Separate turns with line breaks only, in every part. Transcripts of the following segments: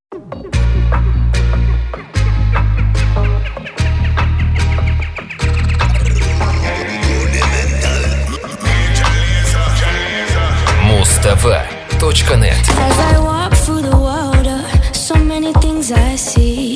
Mustava.net.
As I walk through the world, so many things I see.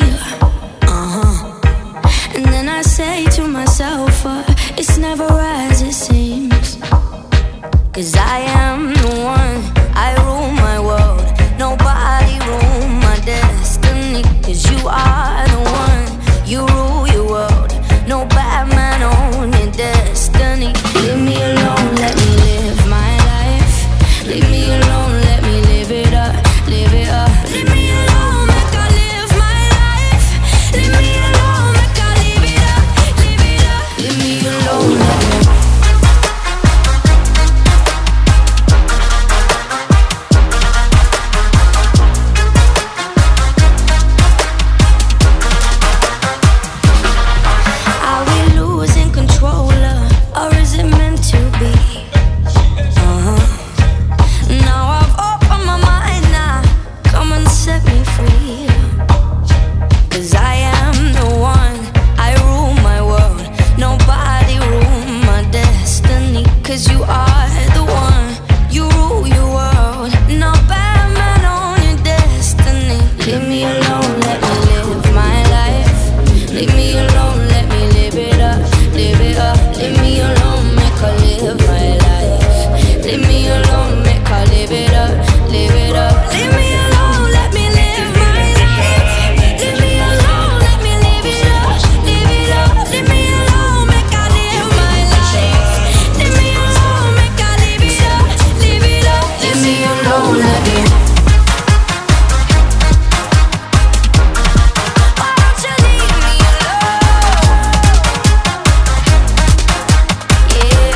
And then I say to myself, it's never as it seems. 'Cause I am the one, I rule my world. Nobody rule my destiny. 'Cause you are the one, you rule your world. No bad man on your destiny. Leave me alone, let me live my life. Leave me alone, let me live it up, live it up. Leave me alone, make I live my life. Leave me alone, make I live it up, live it up. Leave me alone, let me. Are we losing control, or is it meant to be? Now I've opened my mind, now come and set me free. 'Cause I am the one, I rule my world. Nobody rule my destiny. 'Cause you are the one, you rule your world. No bad man on your destiny. Leave me alone, let me live my life. Leave me alone, let me live it up, live it up. Leave me alone, make I live my life. Leave me alone, make I live it up, live it up. Leave me alone, let me live my life. Leave me alone, let me live it up, live it up. Leave me alone, make I live my life. Leave me alone, make I live it up, live it up. Leave me alone, let me. Why don't you leave me alone? Yeah.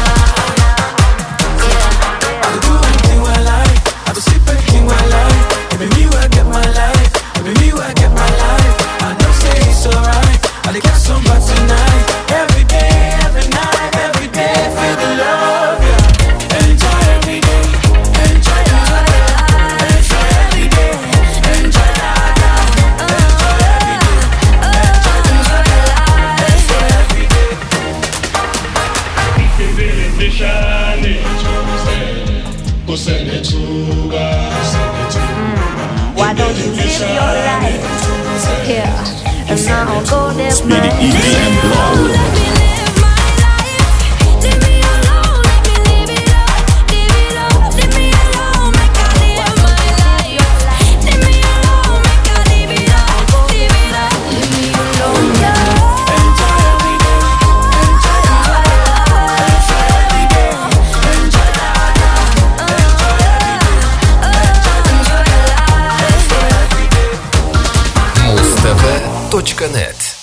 I do anything I like, I do sleep anything I like. Every me where I get my life, every me where I get my life. I know say it's alright, I dey get some vibes tonight. Every day, every night, every day, feel the love, yeah. Enjoy every day, enjoy the life. Enjoy every day, enjoy the life. Enjoy every day, enjoy the life. Enjoy every day.
Why don't you live your life here and now go there?
Speedy Easy and Blow.
Let me live my life. Leave me alone, let me live it up, live it up. Leave me alone, make I live my life. Leave me alone, make I live it up, live it up. Leave me alone, yeah.
Enjoy every day, enjoy the life. Enjoy every day, enjoy the life. Enjoy every day, enjoy the life.
Mustava.net.